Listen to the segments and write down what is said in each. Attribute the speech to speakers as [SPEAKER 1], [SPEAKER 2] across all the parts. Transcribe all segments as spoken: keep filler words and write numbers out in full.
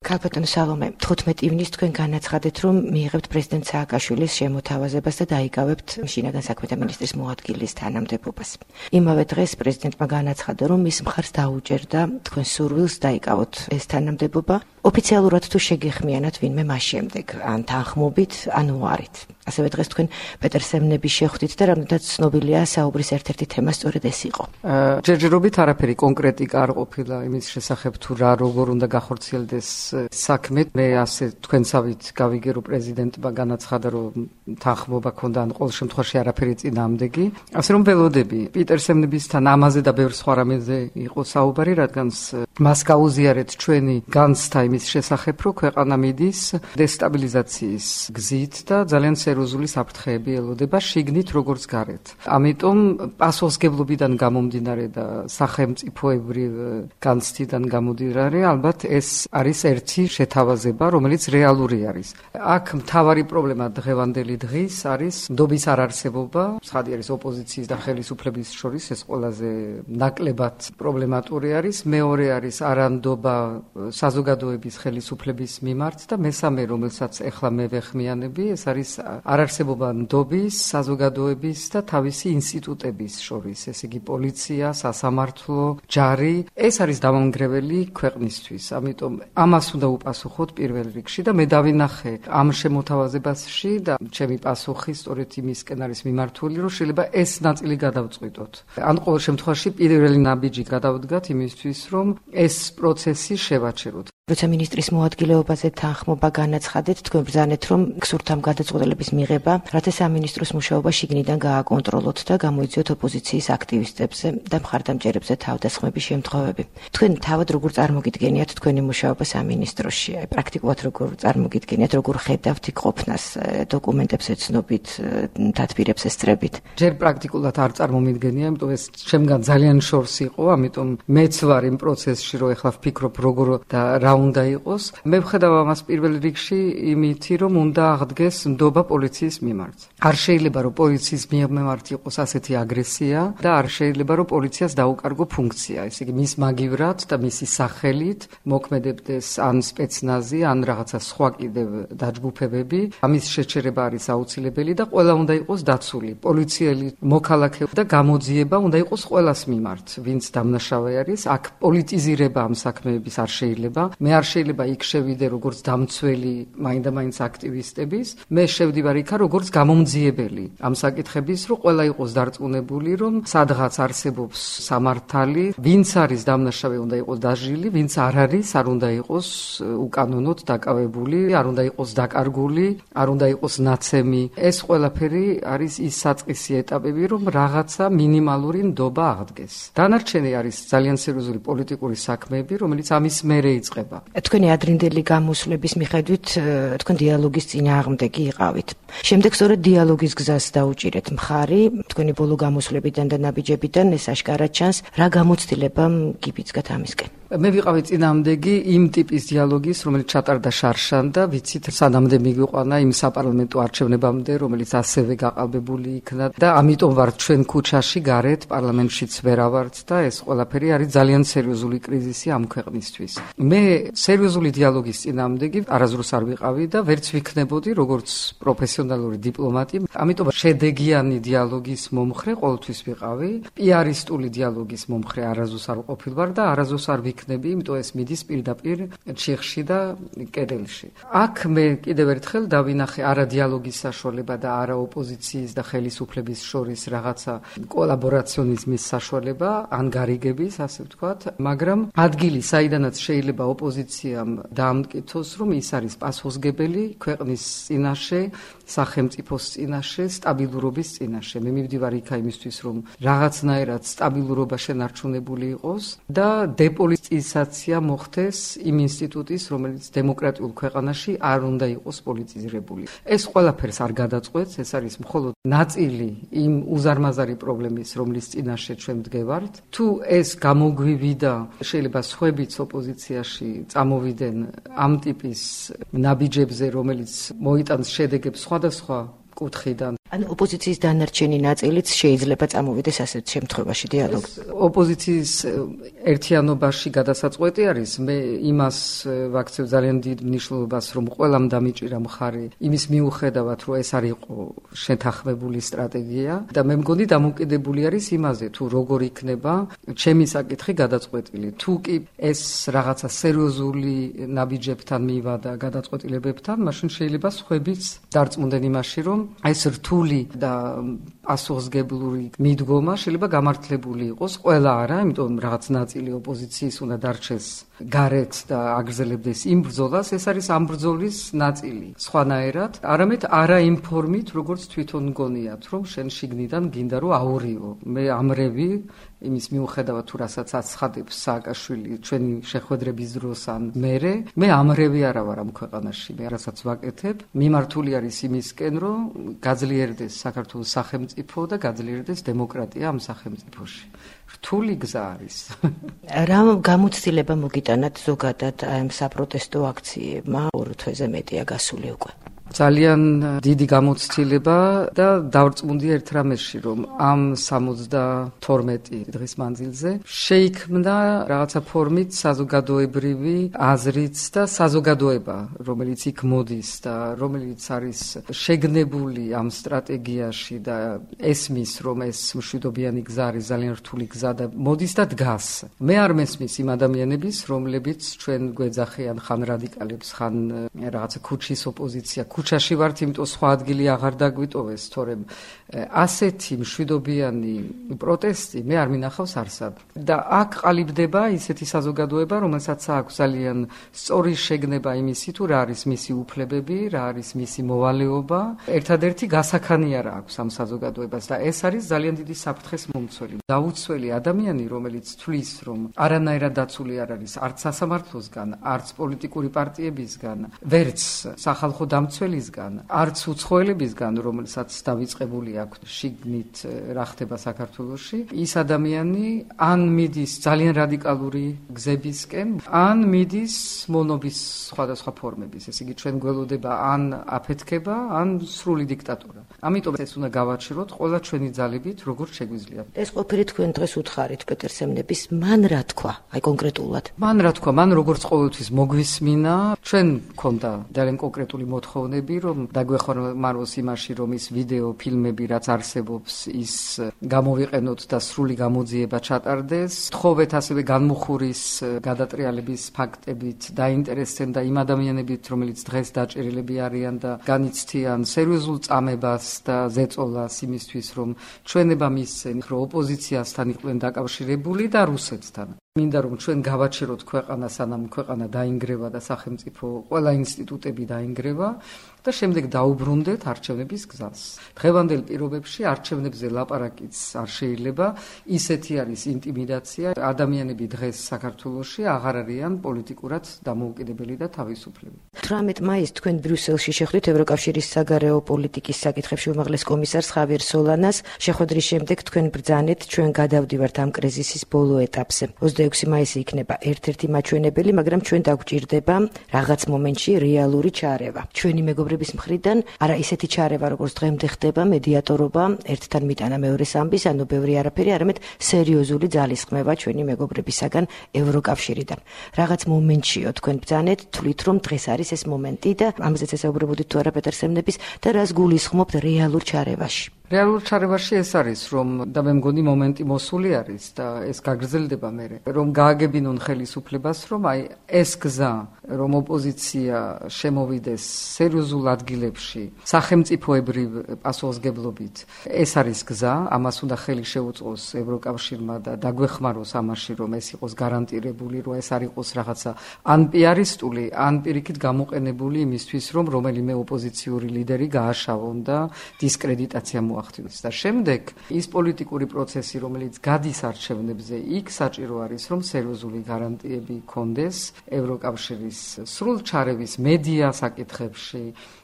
[SPEAKER 1] ქალბატონო სალომე, თხუთმეტი ივნისს თქვენ განაცხადეთ, რომ მიიღებთ პრეზიდენტ სააკაშვილის შემოთავაზებას და დაიკავებთ შინაგან საქმეთა მინისტრის მოადგილის თანამდებობას. იმავე დღეს პრეზიდენტმა განაცხადა, რომ მის მხარს დაუჭერდა თქვენ სურვილს დაიკავოთ ეს თანამდებობა. ოფიციალურად თუ შეგეხმიანათ ვინმე მას შემდეგ, ან თანხმობით, ან უარით. ასევე დღეს თქვენ პეტერ სემნების შეხვდით და რამდენად ცნობილია საუბრის ერთ-ერთი თემა სწორედ ეს იყო.
[SPEAKER 2] ჯერჯერობით არაფერი კონკრეტიკა არ ყოფილა იმის შესახებ თუ რა როგორ უნდა გახორციელდეს საქმე. მე ასე თქვენსავით გავიგე, რომ პრეზიდენტმა განაცხადა, რომ თანხმობა ქონდა, ან ყოველ შემთხვევაში არაფერი წინააღმდეგი. ასე რომ ველოდები პიტერ სემნებისთან ამაზე და ბევრ სხვა რამეზე იყო საუბარი, რადგან მას გაუზიარეთ ჩვენი განცდა იმის შესახებ, რომ ქვეყანა მიდის დესტაბილიზაციის გზით და ძალიან სერიოზული საფრთხეები ელოდება შიგნით როგორც გარეთ. ამიტომ პასუხისმგებლობიდან გამომდინარე და სახელმწიფოებრივ განცდიდან გამომდინარე, ალბათ ეს არის ერთი შეთავაზება, რომელიც რეალური არის. აქ მთავარი პრობლემა დღევანდელი დღის არის ნდობის არარსებობა, ცხადი არის ოპოზიციის და ხელისუფლების შორის, ეს ყველაზე ნაკლებად პრობლემატური არის. მეორე არის არანდობა საზოგადოების ხელისუფლების მიმართ და მესამე, რომელსაც ეხლა მე ვეხმიანები, ეს არის არარსებობა ნდობის, საზოგადოების და თავისი ინსტიტუტების შორის, ესე იგი პოლიცია, სასამართლო, ჯარი, ეს არის დამანგრეველი ქვეყნისთვის. ამიტომ ამას უნდა უპასუხოთ პირველ რიგში და მე დავინახე ამ შემოთავაზებაში და ჩემი პასუხი სწორედ იმისკენ არის მიმართული, რომ შეიძლება ეს ნაწილი გადავწყვიტოთ. ან ყოველ შემთხვევაში პირველი ნაბიჯი გადავდგათ იმისთვის, რომ ეს პროცესი შევაჩეროთ.
[SPEAKER 1] როცა მინისტრის მოადგილეობაზე თანხმობა განაცხადეთ, თქვენ ბრძანეთ, რომ გსურთ ამ გადაწყვეტილების მიღება, რათა სამინისტროს მუშაობა შიგნიდან გააკონტროლოთ და გამოიწვიოთ ოპოზიციის აქტივისტებზე და მხარდამჭერებზე თავდასხმების შემთხვევები. თქვენ თავად როგორ წარმოგიდგენიათ თქვენი მუშაობა სამინისტროში? აი პრაქტიკულად როგორ წარმოგიდგენიათ, როგორ ხედავთ იქ ყოფნას, დოკუმენტებს ეცნობით, დათბირებს ესწრებით?
[SPEAKER 2] ჯერ პრაქტიკულად არ წარმომიდგენია, იმიტომ ეს ჩემგან ძალიან შორს იყო, ამიტომ მეც ვარ იმ პროცესში, რომ ეხლა ვფიქრობ როგორ და რა უნდა იყოს. მე ვხედავ ამას პირველ რიგში იმითი, რომ უნდა აღდგეს ნდობა პოლიციის მიმართ. არ შეიძლება, რომ პოლიციის მიმართ იყოს ასეთი აგრესია და არ შეიძლება, რომ პოლიციას დაუკარგო ფუნქცია. ესე იგი, მის მაგივრად და მისი სახელით მოქმედებდეს ან სპეცნაზი, ან რაღაცა სხვა კიდევ დაჯგუფებები. ამის შეჩერება არის აუცილებელი და ყველა უნდა იყოს დაცული. პოლიციელი, მოქალაქე და გამოძიება უნდა იყოს ყველას მიმართ, ვინც დამნაშავე არის. აქ პოლიტიზირება ამ საქმეების არ შეიძლება. მე არ შეიძლება იქ შევიდე როგორც დამცველი მაინდა-მაინც აქტივისტების, მე შევდივარ იქა როგორც გამომძიებელი ამ საკითხების, რომ ყველა იყოს დარწმუნებული, რომ სადღაც არსებობს სამართალი, ვინც არის დამნაშავე უნდა იყოს დაჟილი, ვინც არ არის, არ უნდა იყოს უკანონოდ დაკავებული, არ უნდა იყოს დაკარგული, არ უნდა იყოს ნაცემი. ეს ყველაფერი არის ის საწყისი ეტაპები, რომ რაღაცა მინიმალური ნდობა აღდგეს. დანარჩენი არის ძალიან სერიოზული პოლიტიკური საქმეები, რომელიც ამის მერე იწყება.
[SPEAKER 1] თქვენი ადრინდელი გამოსვლების მიხედვით თქვენ დიალოგის წინააღმდეგი იყავით. შემდეგ სწორედ დიალოგის გზას დაუჭირეთ მხარი, თქვენი ბოლო გამოსვლებიდან და ნაბიჯებიდან ეს აშკარად ჩანს, რა გამოცდილება გიბიძგათ ამისკენ?
[SPEAKER 2] მე ვიყავი წინააღმდეგი იმ ტიპის დიალოგის, რომელიც ჩატარდა შარშან და ვიცით სანამდე მიგვიყვანა იმ საპარლამენტო არჩევნებამდე, რომელიც ასევე გაყალბებული იქნა და ამიტომ ვართ ჩვენ ქუჩაში გარეთ, პარლამენტშიც ვერავართ და ეს ყველაფერი არის ძალიან სერიოზული კრიზისი ამ ქვეყნისთვის. მე სერიოზული დიალოგის წინააღმდეგი არასდროს არ ვიყავი და ვერც ვიქნებოდი როგორც პროფესიონალური დიპლომატი, ამიტომ შედეგიანი დიალოგის მომხრე ყოველთვის ვიყავი, პიარისტული დიალოგის მომხრე არასდროს არ ყოფილვარ და არასდროს არ ვიქნები, იმიტომ ეს მიდის პირდაპირ ჩიხში და კედელში. აქ მე კიდევ ერთხელ დავინახე არა დიალოგის საშუალება და არა ოპოზიციის და ხელისუფლების შორის რაღაცა კოლაბორაციონიზმის საშუალება, ან გარიგების, ასე ვთქვათ, მაგრამ ადგილი, საიდანაც შეიძლება ოპოზიციამ დაამტკიცოს, რომ ის არის პასუხისმგებელი ქვეყნის წინაშე, სახელმწიფოს წინაშე, სტაბილურობის წინაშე. მე მივდივარ იქა იმისთვის, რომ რაღაცნაირად სტაბილურობა შენარჩუნებული იყოს და დეპოლიტიზაცია მოხდეს იმ ინსტიტუტის, რომელიც დემოკრატიულ ქვეყანაში არ უნდა იყოს პოლიტიზირებული. ეს ყველაფერს არ გადაწყვეტს, ეს არის მხოლოდ ნაწილი იმ უზარმაზარი პრობლემის, რომლის წინაშე ჩვენ ვდგევართ. თუ ეს გამოგვივიდა, შეიძლება სხვებიც ოპოზიციაში წამოვიდნენ ამ ტიპის ნაბიჯებზე, რომელიც მოიტანს შედეგებს სხვადასხვა კუთხიდან.
[SPEAKER 1] ან ოპოზიციის დანარჩენი ნაწილიც შეიძლება წამოვიდეს ასეთ შემთხვევაში დიალოგს.
[SPEAKER 2] ოპოზიციის ერთიანობაში გადასაწყვეტი არის, მე იმას ვაქცევ ძალიან დიდ მნიშვნელობას, რომ ყველამ დამიჭირა მხარი იმის მიუხედავად, რომ ეს არ იყო შეთანხმებული სტრატეგია და მე მგონი დამოკიდებული არის იმაზე, თუ როგორ იქნება ჩემი საკითხი გადაწყვეტილი. თუ კი ეს რაღაცა სერიოზული ნაბიჯებთან მივა და გადაწყვეტილებებთან, მაშინ შეიძლება სხვებიც დარწმუნდნენ იმაში, რომ ეს რთული და პასუხისმგებლური მიდგომა შეიძლება გამართლებული იყოს. ყველა არა, იმიტომ რაღაც ნაწილი ოპოზიციის უნდა დარჩეს გარეთ და აგრძელებდეს იმ ბრძოლას, ეს არის ამ ბრძოლის ნაწილი. სხვანაირად, არამედ არა იმ ფორმით, როგორც თვითონ გონიათ, რომ შენ შიგნიდან გინდა რომ აურიო. მე ამრევი იმის მიუხედავად თუ რასაც აცხადებს სააკაშვილი ჩვენი შეხვედრების დროს ან მერე, მე ამრევი არა ვარ ამ ქვეყანაში. მე რასაც ვაკეთებ, მიმართული არის იმისკენ, რომ გაძლიერდეს საქართველოს სახელმწიფო და გაძლიერდეს დემოკრატია ამ სახელმწიფოში. რთული გზა არის.
[SPEAKER 1] რა გამოცდილება მოგიტანათ ზოგადად ამ საპროტესტო აქციებმა? ორ თვეზე მეტია გასული უკვე.
[SPEAKER 2] ძალიან დიდი გამოცდილება და დავრწმუნდი ერთ რამეში, რომ ამ სამოცდათორმეტი დღის მანძილზე შეიქმნა რაღაცა ფორმით საზოგადოებრივი აზრიც და საზოგადოება, რომელიც იქ მოდის და რომელიც არის შეგნებული ამ სტრატეგიაში და ესმის, რომ ეს მშვიდობიანი გზა არის ძალიან რთული გზა და მოდის და დგას. მე არ მესმის იმ ადამიანების, რომლებიც ჩვენ გვეძახიან ხან რადიკალებს, ხან რაღაცა ქუჩის ოპოზიცია ქუჩაში ვართ, იმიტომ სხვა ადგილი აღარ დაგვიტოვეს, თორემ ასეთი მშვიდობიანი პროტესტი მე არ მინახავს არსად. და აქ ყალიბდება ისეთი საზოგადოება, რომელსაც აქვს ძალიან სწორი შეგნება იმისი, თუ რა არის მისი უფლებები, რა არის მისი მოვალეობა. ერთადერთი გასაქანი არა აქვს ამ საზოგადოებას და ეს არის ძალიან დიდი საფრთხეს მომცველი. დაუცველი ადამიანი, რომელიც თვლის, რომ არანაირად დაცული არ არის არც სასამართლოსგან, არც პოლიტიკური პარტიებისგან, ვერც სახალხო დამცველისგან, არც უცხოელებისგან, რომელსაც დავიწყებული აქვს შიგნით რა ხდება საქართველოში, ის ადამიანი ან მიდის ძალიან რადიკალური გზებისკენ, ან მიდის მონობის სხვადასხვა ფორმების. ესე იგი, ჩვენ გველოდება ან აფეთქება, ან სრული დიქტატურა. ამიტომ ეს უნდა გავაჩეროთ ყველა ჩვენი ძალებით, როგორც შეგვიძლია.
[SPEAKER 1] ეს ყოფილი თქვენ დღეს უთხარით პეტერ სემნების, მან რა თქვა, აი კონკრეტულად?
[SPEAKER 2] მან რა თქვა, მან როგორც ყოველთვის მოგვისმინა, ჩვენ გქონდა ძალიან კონკრეტული მოთხოვნები, რომ დაგვეხმაროს იმაში, რომ ის ვიდეო ფილმები, რაც არსებობს, ის გამოვიყენოთ და სრული გამოძიება ჩატარდეს. თხოვეთ ასევე განმუხურის გადატრიალების ფაქტებით დაინტერესდნენ და იმ ადამიანებით, რომელიც დღეს დაჭერილები არიან და განიცდიან სერიოზულ წამებას და ზეწოლას იმისთვის, რომ ჩვენება მისცენ, რომ ოპოზიციასთან იყვნენ დაკავშირებული და რუსეთთან. მინდა რომ ჩვენ გავაჩეროთ ქვეყანა, სანამ ქვეყანა დაინგრევა და სახელმწიფო ყველა ინსტიტუტები დაინგრევა და შემდეგ დაუბრუნდეთ არჩევნების გზას. დღევანდელ პირობებში არჩევნებზე ლაპარაკიც არ შეიძლება, ისეთი არის ინტიმიდაცია. ადამიანები დღეს საქართველოში აღარ არიან პოლიტიკურად დამოუკიდებელი და თავისუფლები.
[SPEAKER 1] თვრამეტ მაისს თქვენ ბრიუსელში შეხვდით ევროკავშირის საგარეო პოლიტიკის საკითხებში უმაღლეს კომისარს ხავიერ სოლანას. შეხვედრის შემდეგ თქვენ ბრძანეთ, ჩვენ გადავდივართ ამ კრიზისის ბოლო ეტაპზე. ოცდაექვსი მაისი იქნება ერთ-ერთი მაჩვენებელი, მაგრამ ჩვენ დაგვჭირდება რაღაც მომენტში რეალური ჩარევა. ჩვენი მეგობრების მხრიდან არა ისეთი ჩარევა, როგორც დღემდე ხდება, მედიატორობა, ერთთან მიტანა მეორეს ამბის, ანუ ბევრი არაფერი, არამედ სერიოზული ძალისხმევა ჩვენი მეგობრებისაგან ევროკავშირიდან. რაღაც მომენტშიო თქვენ ბრძანეთ, თვლით რომ დღეს არის ეს მომენტი და ამაზეც ესაუბრებოდით თუ არა პეტერ სემნების და რას გულისხმობთ რეალურ ჩარევაში?
[SPEAKER 2] რეალურ ჩარევაში ეს არის, რომ და მე მგონი მომენტი მოსული არის და ეს გაგრძელდება მერე, რომ გააგებინონ ხელისუფლებას, რომ აი ეს გზა, რომ ოპოზიცია შემოვიდეს სერიოზულ ადგილებში, სახელმწიფოებრივ პასუხისმგებლობით, ეს არის გზა, ამას უნდა ხელი შეუწყოს ევროკავშირმა და დაგვეხმაროს ამაში, რომ ეს იყოს გარანტირებული, რომ ეს არ იყოს რაღაცა ან პიარისტული, ან პირიქით გამოყენებული იმისთვის, რომ რომელიმე ოპოზიციური ლიდერი გააშავონ და დისკრედიტაცია მოახდინოს. და შემდეგ ის პოლიტიკური პროცესი, რომელიც გადის არჩევნებზე, იქ საჭირო არის, რომ სერიოზული გარანტიები კონდეს ევროკავშირის სრულ ჩარევის მედია საკითხებში,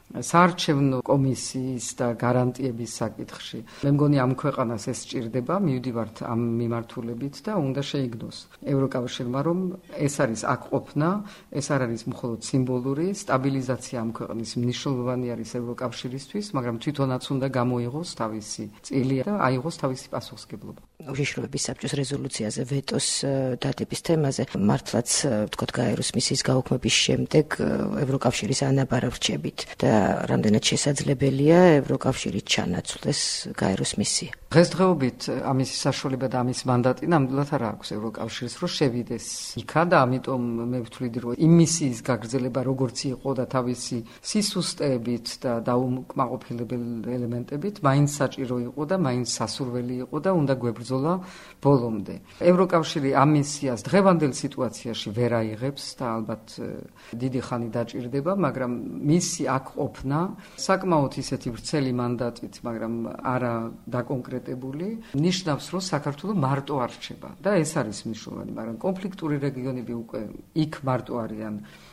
[SPEAKER 2] საარჩევნო კომისიის და გარანტიების საკითხში. მე მგონი ამ ქვეყანას ეს სჭირდება, მივდივართ ამ მიმართულებით და უნდა შეიგნოს ევროკავშირმა, რომ ეს არის აქ ყოფნა, ეს არ არის მხოლოდ სიმბოლური, სტაბილიზაცია ამ ქვეყნის მნიშვნელოვანი არის ევროკავშირისთვის, მაგრამ თვითონაც უნდა გამოიღოს თავისი წილი და აიღოს თავისი პასუხისმგებლობა.
[SPEAKER 1] უშიშროების საბჭოს რეზოლუციაზე ვეტოს დადების თემაზე მართლაც ვთქვათ გაეროს მისიის გაუქმების შემდეგ ევროკავშირის ანაბარ რჩებით და რამდენად შესაძლებელია ევროკავშირის ჩანაცვლეს გაეროს მისია.
[SPEAKER 2] დღესდღეობით ამის საშუალება და ამის მანდატი ნამდვილად არ აქვს ევროკავშირს, რომ შევიდეს იქა და ამიტომ მე ვთვლიდი, რომ იმ მისიის გაგრძელება როგორც იყო და თავისი სისუსტეებით და დაუმკმაყოფილებელ ელემენტებით მაინც საჭირო იყო და მაინც სასურველი იყო და უნდა გვებრძოლა ბოლომდე. ევროკავშირი ამ მისიას დღევანდელ სიტუაციაში ვერ აიღებს და ალბათ დიდი ხანი დაჭირდება, მაგრამ მისი აქ ყოფნა საკმაოდ ისეთი ვრცელი მანდატით, მაგრამ არა დაკონკრეტებული, ნიშნავს, რომ საქართველო მარტო არ რჩება და ეს არის მნიშვნელოვანი, მაგრამ კონფლიქტური რეგიონები უკვე იქ მარტო არიან.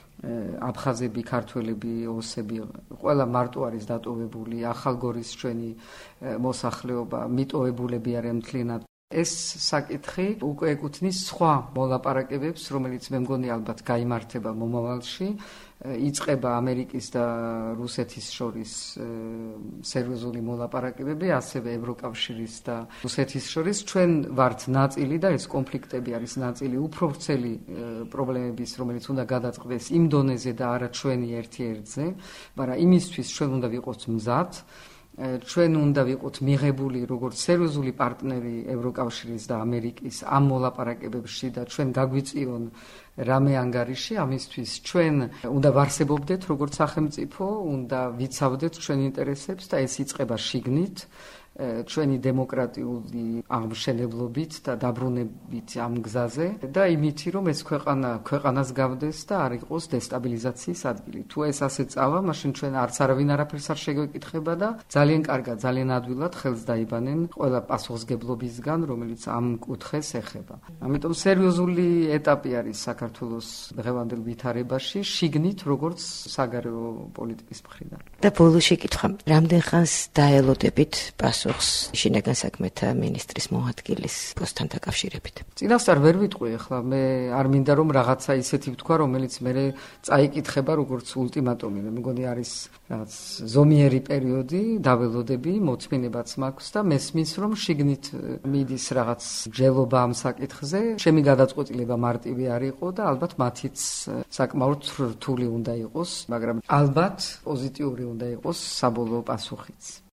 [SPEAKER 2] აფხაზები, ქართველები, ოსები, ყველა მარტო არის დატოვებული, ახალგორის ჩვენი მოსახლეობა, მიტოვებულები არიან მთლიანად. ეს საკითხი უკვე ეკუთვნის სხვა მოლაპარაკებებს, რომელიც მე მგონი ალბათ გაიმართება მომავალში. იწყება ამერიკის და რუსეთის შორის სერიოზული მოლაპარაკებები, ასევე ევროკავშირის და რუსეთის შორის. ჩვენ ვართ ნაწილი და ეს კონფლიქტები არის ნაწილი უფრო ვრცელი პრობლემების, რომელიც უნდა გადაწყდეს იმ დონეზე და არა ჩვენი ერთ-ერთზე, მაგრამ იმისთვის ჩვენ უნდა ვიყოთ მზად. ჩვენ უნდა ვიყოთ მიღებული როგორც სერიოზული პარტნერი ევროკავშირის და ამერიკის ამ მოლაპარაკებებში და ჩვენ გაგვიწიონ რამე ანგარიში, ამისთვის ჩვენ უნდა ვარსებობდეთ როგორც სახელმწიფო, უნდა ვიცავდეთ ჩვენ ინტერესებს და ეს იწყება შიგნით. ჩვენი დემოკრატიული აღმშენებლობით და დაბრუნებით ამ გზაზე და იმითი, რომ ეს ქვეყანა ქვეყანას გავდეს და არ იყოს დესტაბილიზაციის ადგილი. თუ ეს ასე წავა, მაშინ ჩვენ არც არავინ არაფერს არ შეგვეკითხება და ძალიან კარგად, ძალიან ადვილად ხელს დაიბანენ ყველა პასუხისმგებლობისგან, რომელიც ამ კუთხეს ეხება. ამიტომ სერიოზული ეტაპი არის საქართველოს დღევანდელ ვითარებაში, შიგნით როგორც საგარეო პოლიტიკის მხრიდან.
[SPEAKER 1] და ბოლო შეკითხვა, რამდენ ხანს დაელოდებით პასუხს შინაგან საქმეთა მინისტრის მოადგილის პოსტთან დაკავშირებით?
[SPEAKER 2] წინასწარ ვერ ვიტყვი, ახლა მე არ მინდა რომ რაღაცა ისეთი ვთქვა, რომელიც მე წაიკითხება როგორც ულტიმატუმი. მე მგონი არის რაღაც ზომიერი პერიოდი, დაველოდები, მოწმინებაც მაქვს და მესმის რომ შიგნით მიდის რაღაც ჯელობა ამ საკითხზე. ჩემი გადაწყვეტილება მარტივი არ იყო და ალბათ მათიც საკმაოდ რთული უნდა იყოს, მაგრამ ალბათ პოზიტიური უნდა იყოს საბოლოო პასუხიც.